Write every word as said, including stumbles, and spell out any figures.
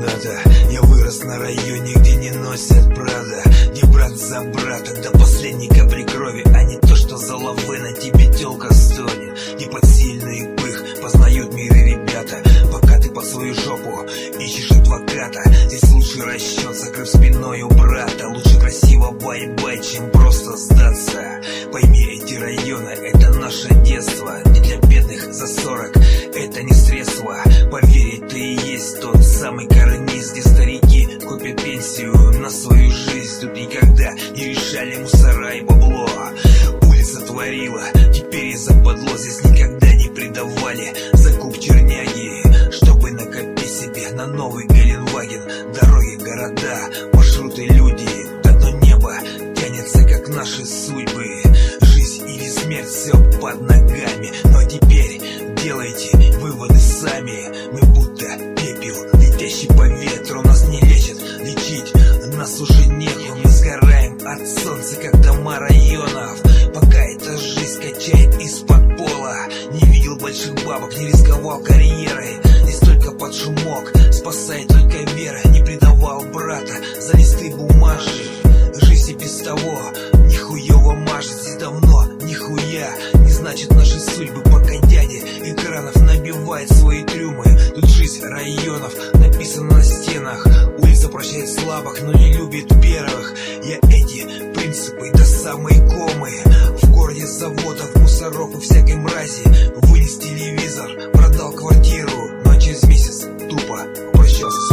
когда-то я вырос на районе, где не носят Прада, где брат за брата до последней капли крови, а не то, что за лавы на тебе тёлка стонет. Не под сильный пых познают миры ребята, пока ты по свою жопу ищешь адвоката. Здесь лучший расчет, закрыв спиной у брата. Лучше красиво бай-бай, чем просто сдаться. Пойми, эти районы — это наше детство. Не для бедных за сорок, это не средство. Поверь, это и есть тот самый карниз, где старики копят пенсию на свою жизнь. Тут никогда не решали мусора и бабло. Улица творила, теперь и западло. Здесь никогда не предавали закуп черняги, чтобы накопить себе на новый Геленваген. Дороги, города, маршруты, люди. Одно небо тянется, как наши судьбы. Жизнь или смерть, все под ногами. Ну а теперь делайте выводы сами. Мы будто пепел, летящий по ветру. Нас не лечат, лечить нас уже некому. Мы сгораем от солнца, как дома районов. Пока эта жизнь качает из-под пола. Не видел больших бабок, не рисковал карьерой. Здесь только под шумок спасает только вера. Не предавал брата за листы бумажи. Жизнь и без того нихуево мажет. Здесь давно нихуя не значит наши судьбы, пока дядя экранов набивает свои трюмы. Тут жизнь районов написана на стенах. Улица прощает слабых, но не любит первых. Я эти принципы до самой комы. В городе заводов, мусоров и всякой мрази. Вынес телевизор, продал квартиру, но через месяц тупо попрощался